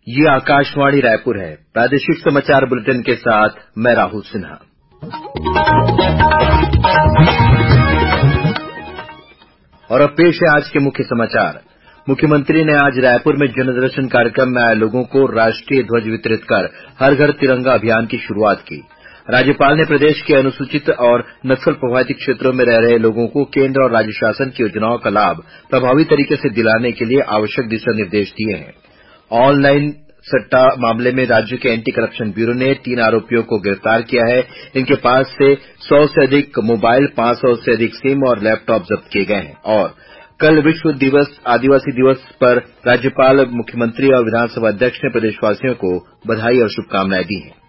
ये आकाशवाणी रायपुर है। प्रादेशिक समाचार बुलेटिन के साथ मैं राहुल सिन्हा। और अब पेश है आज के मुख्य समाचार। मुख्यमंत्री ने आज रायपुर में जनदर्शन कार्यक्रम में आए लोगों को राष्ट्रीय ध्वज वितरित कर हर घर तिरंगा अभियान की शुरूआत की। राज्यपाल ने प्रदेश के अनुसूचित और नक्सल प्रभावित क्षेत्रों में रह रहे लोगों को केंद्र और राज्य शासन की योजनाओं का लाभ प्रभावी तरीके से दिलाने के लिए आवश्यक दिशा निर्देश दिए हैं। ऑनलाइन सट्टा मामले में राज्य के एंटी करप्शन ब्यूरो ने 3 आरोपियों को गिरफ्तार किया है। इनके पास से 100 से अधिक मोबाइल, 500 से अधिक सिम और लैपटॉप जब्त किए गए हैं। और कल विश्व आदिवासी दिवस पर राज्यपाल, मुख्यमंत्री और विधानसभा अध्यक्ष ने प्रदेशवासियों को बधाई और शुभकामनाएं दी हैं।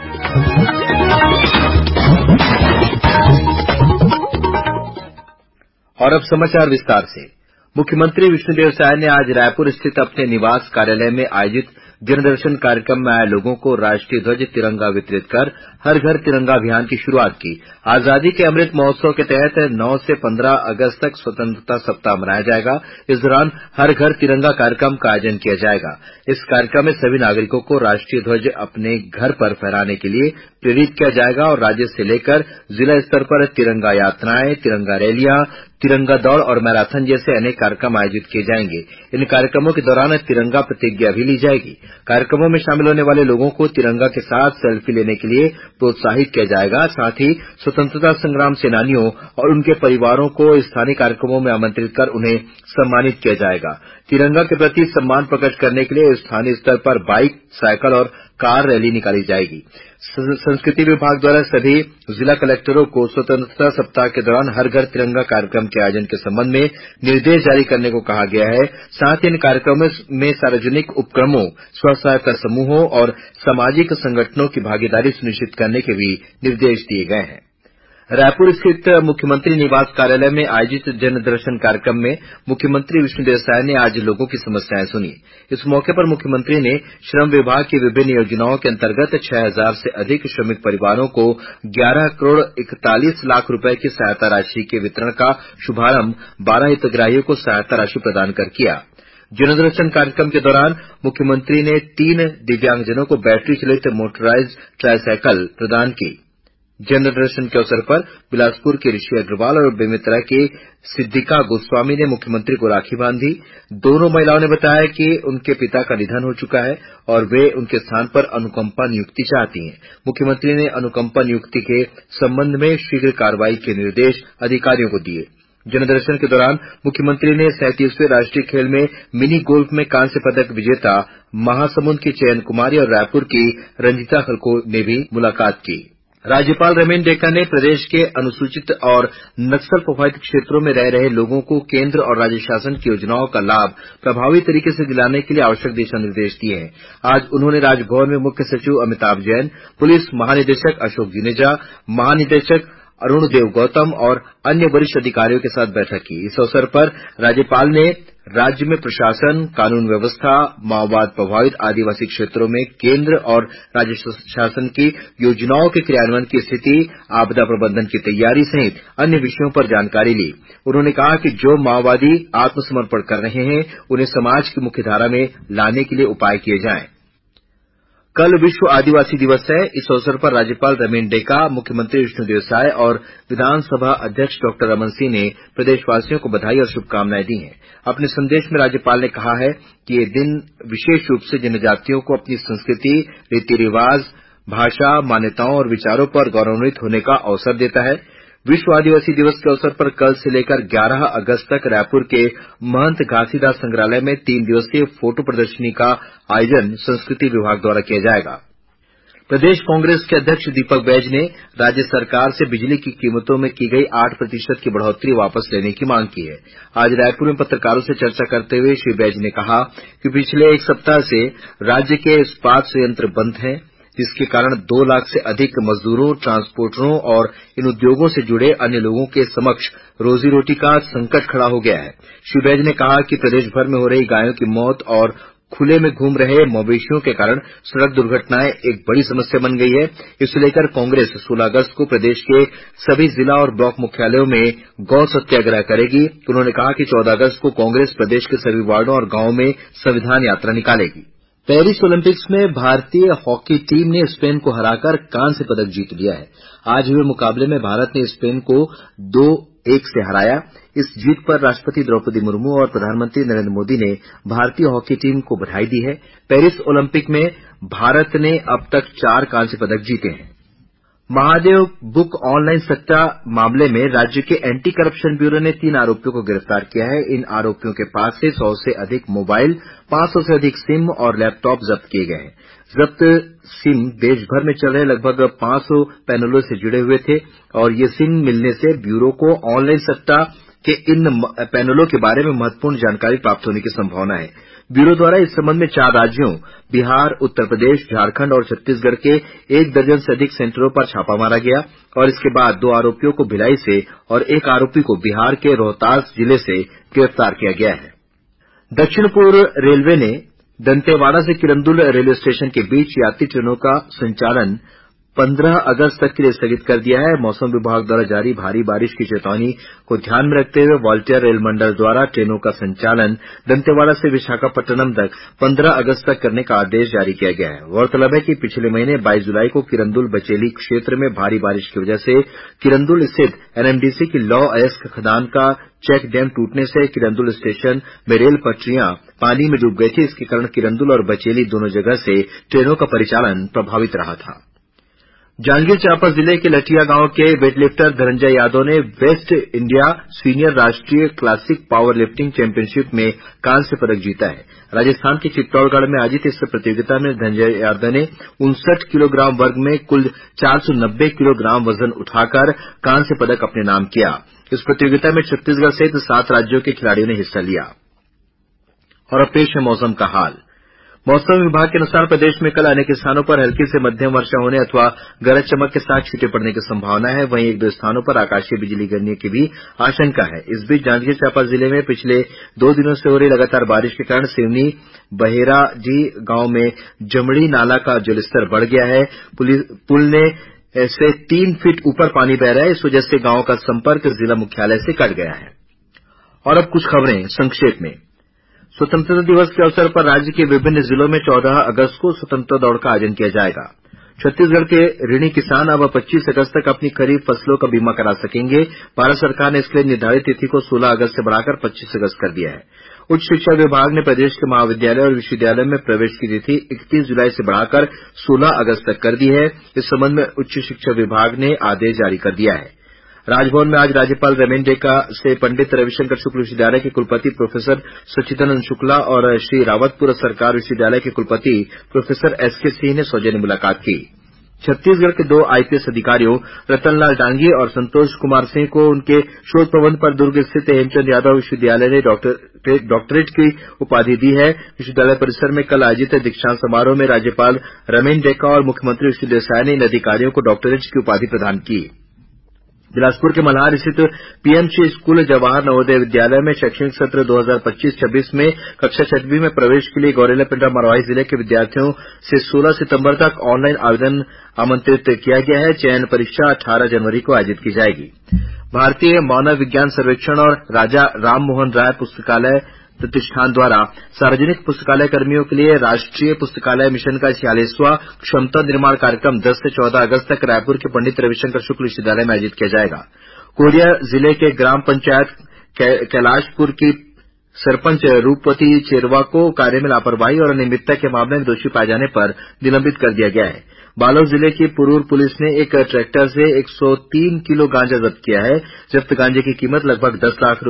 और अब समाचार विस्तार से। मुख्यमंत्री विष्णुदेव साय ने आज रायपुर स्थित अपने निवास कार्यालय में आयोजित जनदर्शन कार्यक्रम में आए लोगों को राष्ट्रीय ध्वज तिरंगा वितरित कर हर घर तिरंगा अभियान की शुरूआत की। आजादी के अमृत महोत्सव के तहत 9 से 15 अगस्त तक स्वतंत्रता सप्ताह मनाया जाएगा। इस दौरान हर घर तिरंगा कार्यक्रम का आयोजन किया जाएगा। इस कार्यक्रम में सभी नागरिकों को राष्ट्रीय ध्वज अपने घर पर फहराने के लिए प्रेरित किया जाएगा और राज्य से लेकर जिला स्तर पर तिरंगा यात्राएं, तिरंगा रैलियां, तिरंगा दौड़ और मैराथन जैसे अनेक कार्यक्रम आयोजित किए जाएंगे। इन कार्यक्रमों के दौरान तिरंगा प्रतिज्ञा भी ली जाएगी। कार्यक्रमों में शामिल होने वाले लोगों को तिरंगा के साथ सेल्फी लेने के लिए प्रोत्साहित किया जाएगा। साथ ही स्वतंत्रता संग्राम सेनानियों और उनके परिवारों को स्थानीय कार्यक्रमों में आमंत्रित कर उन्हें सम्मानित किया जाएगा। तिरंगा के प्रति सम्मान प्रकट करने के लिए स्थानीय स्तर पर बाइक, साइकिल और कार रैली निकाली जाएगी। संस्कृति विभाग द्वारा सभी जिला कलेक्टरों को स्वतंत्रता सप्ताह के दौरान हर घर तिरंगा कार्यक्रम के आयोजन के संबंध में निर्देश जारी करने को कहा गया है। साथ ही इन कार्यक्रमों में सार्वजनिक उपक्रमों, स्व सहायता समूहों और सामाजिक संगठनों की भागीदारी सुनिश्चित करने के भी निर्देश दिए गए हैं। रायपुर स्थित मुख्यमंत्री निवास कार्यालय में आयोजित जनदर्शन कार्यक्रम में मुख्यमंत्री विष्णुदेव साय ने आज लोगों की समस्याएं सुनी। इस मौके पर मुख्यमंत्री ने श्रम विभाग की विभिन्न योजनाओं के अंतर्गत 6000 से अधिक श्रमिक परिवारों को 11 करोड़ 41 लाख रुपए की सहायता राशि के वितरण का शुभारंभ 12 हितग्राहियों को सहायता राशि प्रदान कर किया। जनदर्शन कार्यक्रम के दौरान मुख्यमंत्री ने 3 दिव्यांगजनों को बैटरी चालित मोटराइज्ड ट्राईसाइकिल प्रदान की। जनदर्शन के अवसर पर बिलासपुर के ऋषि अग्रवाल और बेमेतरा के सिद्दिका गोस्वामी ने मुख्यमंत्री को राखी बांधी। दोनों महिलाओं ने बताया कि उनके पिता का निधन हो चुका है और वे उनके स्थान पर अनुकंपा नियुक्ति चाहती हैं। मुख्यमंत्री ने अनुकंपा नियुक्ति के संबंध में शीघ्र कार्रवाई के निर्देश अधिकारियों को दिए। जनदर्शन के दौरान मुख्यमंत्री ने 37वें राष्ट्रीय खेल में मिनी गोल्फ में कांस्य पदक विजेता महासमुंद की चयन कुमारी और रायपुर की रंजिता खलको ने भी मुलाकात की। राज्यपाल रमेन डेका ने प्रदेश के अनुसूचित और नक्सल प्रभावित क्षेत्रों में रह रहे लोगों को केंद्र और राज्य शासन की योजनाओं का लाभ प्रभावी तरीके से दिलाने के लिए आवश्यक दिशा निर्देश दिए हैं। आज उन्होंने राजभवन में मुख्य सचिव अमिताभ जैन, पुलिस महानिदेशक अशोक जुनेजा, महानिदेशक अरुण देव गौतम और अन्य वरिष्ठ अधिकारियों के साथ बैठक की। इस अवसर पर राज्यपाल ने राज्य में प्रशासन, कानून व्यवस्था, माओवाद प्रभावित आदिवासी क्षेत्रों में केंद्र और राज्य शासन की योजनाओं के क्रियान्वयन की स्थिति, आपदा प्रबंधन की तैयारी सहित अन्य विषयों पर जानकारी ली। उन्होंने कहा कि जो माओवादी आत्मसमर्पण कर रहे हैं, उन्हें समाज की मुख्यधारा में लाने के लिए उपाय किए जाएं। कल विश्व आदिवासी दिवस है। इस अवसर पर राज्यपाल रमेन डेका, मुख्यमंत्री विष्णुदेव साय और विधानसभा अध्यक्ष डॉ रमन सिंह ने प्रदेशवासियों को बधाई और शुभकामनाएं दी हैं। अपने संदेश में राज्यपाल ने कहा है कि ये दिन विशेष रूप से जनजातियों को अपनी संस्कृति, रीति रिवाज, भाषा, मान्यताओं और विचारों पर गौरवान्वित होने का अवसर देता है। विश्व आदिवासी दिवस के अवसर पर कल से लेकर 11 अगस्त तक रायपुर के महंत घासीदास संग्रहालय में 3 दिवसीय फोटो प्रदर्शनी का आयोजन संस्कृति विभाग द्वारा किया जाएगा। प्रदेश कांग्रेस के अध्यक्ष दीपक बैज ने राज्य सरकार से बिजली की कीमतों में की गई 8% की बढ़ोतरी वापस लेने की मांग की है। आज रायपुर में पत्रकारों से चर्चा करते हुए श्री बैज ने कहा कि पिछले 1 सप्ताह से राज्य के इस्पात संयंत्र बंद हैं, जिसके कारण 2 लाख से अधिक मजदूरों, ट्रांसपोर्टरों और इन उद्योगों से जुड़े अन्य लोगों के समक्ष रोजी रोटी का संकट खड़ा हो गया है। श्री बैज ने कहा कि प्रदेश भर में हो रही गायों की मौत और खुले में घूम रहे मवेशियों के कारण सड़क दुर्घटनाएं एक बड़ी समस्या बन गई है। इसे लेकर कांग्रेस 16 अगस्त को प्रदेश के सभी जिला और ब्लॉक मुख्यालयों में गौ सत्याग्रह करेगी। उन्होंने कहा कि 14 अगस्त को कांग्रेस प्रदेश के सभी वार्डों और गांवों में संविधान यात्रा निकालेगी। पेरिस ओलंपिक्स में भारतीय हॉकी टीम ने स्पेन को हराकर कांस्य पदक जीत लिया है। आज हुए मुकाबले में भारत ने स्पेन को 2-1 से हराया। इस जीत पर राष्ट्रपति द्रौपदी मुर्मू और प्रधानमंत्री नरेंद्र मोदी ने भारतीय हॉकी टीम को बधाई दी है। पेरिस ओलंपिक में भारत ने अब तक 4 कांस्य पदक जीते हैं। महादेव बुक ऑनलाइन सट्टा मामले में राज्य के एंटी करप्शन ब्यूरो ने 3 आरोपियों को गिरफ्तार किया है। इन आरोपियों के पास से 100 से अधिक मोबाइल, 500 से अधिक सिम और लैपटॉप जब्त किए गए हैं। जब्त सिम देश भर में चल रहे लगभग 500 पैनलों से जुड़े हुए थे और ये सिम मिलने से ब्यूरो को ऑनलाइन सट्टा के इन पैनलों के बारे में महत्वपूर्ण जानकारी प्राप्त होने की संभावना है। ब्यूरो द्वारा इस संबंध में 4 राज्यों बिहार, उत्तर प्रदेश, झारखंड और छत्तीसगढ़ के 1 दर्जन से अधिक सेंटरों पर छापा मारा गया और इसके बाद 2 आरोपियों को भिलाई से और 1 आरोपी को बिहार के रोहतास जिले से गिरफ्तार किया गया है। दक्षिण पूर्व रेलवे ने दंतेवाड़ा से किरंदुल रेलवे स्टेशन के बीच यात्री ट्रेनों का संचालन 15 अगस्त तक के लिए स्थगित कर दिया है। मौसम विभाग द्वारा जारी भारी बारिश की चेतावनी को ध्यान में रखते हुए वॉल्टियर रेल मंडल द्वारा ट्रेनों का संचालन दंतेवाड़ा से विशाखापट्टनम तक 15 अगस्त तक करने का आदेश जारी किया गया है। गौरतलब है कि पिछले महीने 22 जुलाई को किरंदुल बचेली क्षेत्र में भारी बारिश की वजह से किरंदुल स्थित एनएमडीसी की लौह अयस्क खदान का चेक डैम टूटने से किरंदुल स्टेशन में रेल पटरियां पानी में डूब गई थी। इसके कारण किरंदुल और बचेली दोनों जगह से ट्रेनों का परिचालन प्रभावित रहा था। जांजगीर चांपा जिले के लठिया गांव के वेटलिफ्टर धनंजय यादव ने वेस्ट इंडिया सीनियर राष्ट्रीय क्लासिक पावर लिफ्टिंग चैंपियनशिप में कांस्य पदक जीता है। राजस्थान के चित्तौड़गढ़ में आयोजित इस प्रतियोगिता में धनंजय यादव ने 59 किलोग्राम वर्ग में कुल 490 किलोग्राम वजन उठाकर कांस्य पदक अपने नाम किया। इस प्रतियोगिता में छत्तीसगढ़ सहित 7 राज्यों के खिलाड़ियों ने हिस्सा लिया। और अब पेश है मौसम का हाल। मौसम विभाग के अनुसार प्रदेश में कल अनेक स्थानों पर हल्की से मध्यम वर्षा होने अथवा गरज चमक के साथ छींटे पड़ने की संभावना है। वहीं 1-2 स्थानों पर आकाशीय बिजली गिरने की भी आशंका है। इस बीच जांजगीर चांपा जिले में पिछले 2 दिनों से हो रही लगातार बारिश के कारण सिवनी बहेराजी गांव में जमड़ी नाला का जलस्तर बढ़ गया है। पुल ने से 3 फीट ऊपर पानी बह रहा है। इस वजह से गांव का संपर्क जिला मुख्यालय से कट गया है। और अब कुछ खबरें संक्षेप में। स्वतंत्रता दिवस के अवसर पर राज्य के विभिन्न जिलों में 14 अगस्त को स्वतंत्रता दौड़ का आयोजन किया जाएगा। छत्तीसगढ़ के ऋणी किसान अब 25 अगस्त तक अपनी खरीफ फसलों का बीमा करा सकेंगे। भारत सरकार ने इसके लिए निर्धारित तिथि को 16 अगस्त से बढ़ाकर 25 अगस्त कर दिया है। उच्च शिक्षा विभाग ने प्रदेश के महाविद्यालय और विश्वविद्यालय में प्रवेश की तिथि 31 जुलाई से बढ़ाकर 16 अगस्त तक कर दी है। इस संबंध में उच्च शिक्षा विभाग ने आदेश जारी कर दिया है। राजभवन में आज राज्यपाल रमेन डेका से पंडित रविशंकर शुक्ल विश्वविद्यालय के कुलपति प्रोफेसर सच्चिदानंद शुक्ला और श्री रावतपुर सरकार विश्वविद्यालय के कुलपति प्रोफेसर एसके सिंह ने सौजन्य मुलाकात की। छत्तीसगढ़ के 2 आईपीएस अधिकारियों रतनलाल डांगी और संतोष कुमार सिंह को उनके शोध प्रबंध पर दुर्ग स्थित हेमचंद यादव विश्वविद्यालय ने डॉक्टरेट की उपाधि दी है। विश्वविद्यालय परिसर में कल आयोजित दीक्षांत समारोह में राज्यपाल रमेन डेका और मुख्यमंत्री विष्णुदेव साय ने इन अधिकारियों को डॉक्टरेट की उपाधि प्रदान की। बिलासपुर के मल्हार स्थित पीएमसी स्कूल जवाहर नवोदय विद्यालय में शैक्षणिक सत्र 2025-26 में कक्षा 6वीं में प्रवेश के लिए गौरेला पिंडा मरवाही जिले के विद्यार्थियों से 16 सितंबर तक ऑनलाइन आवेदन आमंत्रित किया गया है। चयन परीक्षा 18 जनवरी को आयोजित की जाएगी। भारतीय मानव विज्ञान सर्वेक्षण और राजा राममोहन राय पुस्तकालय प्रतिष्ठान द्वारा सार्वजनिक पुस्तकालय कर्मियों के लिए राष्ट्रीय पुस्तकालय मिशन का 46वां क्षमता निर्माण कार्यक्रम 10 से 14 अगस्त तक रायपुर के पंडित रविशंकर शुक्ल विश्वविद्यालय में आयोजित किया जाएगा। कोरिया जिले के ग्राम पंचायत कैलाशपुर की सरपंच रूपवती चेरवा को कार्य में लापरवाही और अनियमितता के मामले में दोषी पाए जाने पर निलंबित कर दिया गया है। बालोद जिले की पुरूर पुलिस ने एक ट्रैक्टर से 103 किलो गांजा जब्त किया है। जब्त गांजे की कीमत लगभग 10 लाख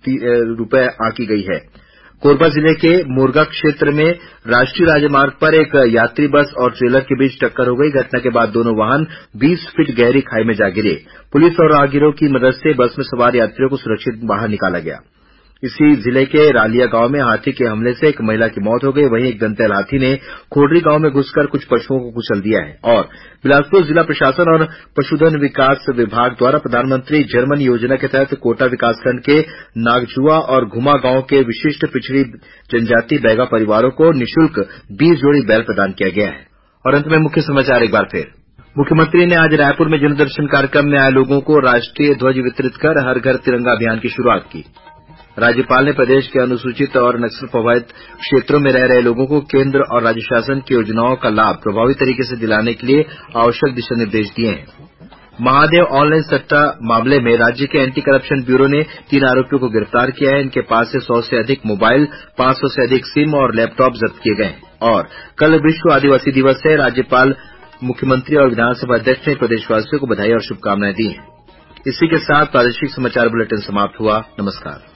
रुपए आंकी गई है। कोरबा जिले के मोरगा क्षेत्र में राष्ट्रीय राजमार्ग पर एक यात्री बस और ट्रेलर के बीच टक्कर हो गई। घटना के बाद दोनों वाहन 20 फीट गहरी खाई में जा गिरे। पुलिस और राहगीरों की मदद से बस में सवार यात्रियों को सुरक्षित बाहर निकाला गया। इसी जिले के रालिया गांव में हाथी के हमले से एक महिला की मौत हो गई। वहीं एक दंतैल हाथी ने खोडरी गांव में घुसकर कुछ पशुओं को कुचल दिया है। और बिलासपुर जिला प्रशासन और पशुधन विकास विभाग द्वारा प्रधानमंत्री जर्मन योजना के तहत कोटा विकासखंड के नागजुआ और घुमा गांव के विशिष्ट पिछड़ी जनजाति बैगा परिवारों को निःशुल्क 20 जोड़ी बैल प्रदान किया गया है। और अंत में मुख्य समाचार एक बार फिर। मुख्यमंत्री ने आज रायपुर में जनदर्शन कार्यक्रम में आए लोगों को राष्ट्रीय ध्वज वितरित कर हर घर तिरंगा अभियान की शुरूआत की। राज्यपाल ने प्रदेश के अनुसूचित और नक्सल प्रभावित क्षेत्रों में रह रहे लोगों को केंद्र और राज्य शासन की योजनाओं का लाभ प्रभावी तरीके से दिलाने के लिए आवश्यक दिशा निर्देश दिए हैं। महादेव ऑनलाइन सट्टा मामले में राज्य के एंटी करप्शन ब्यूरो ने 3 आरोपियों को गिरफ्तार किया है। इनके पास से 100 से अधिक मोबाइल, 500 से अधिक सिम और लैपटॉप जब्त किए गए हैं। और कल विश्व आदिवासी दिवस है। राज्यपाल, मुख्यमंत्री और विधानसभा अध्यक्ष ने प्रदेशवासियों को बधाई और शुभकामनाएं दी हैं। इसी के साथ प्रादेशिक समाचार बुलेटिन समाप्त हुआ। नमस्कार।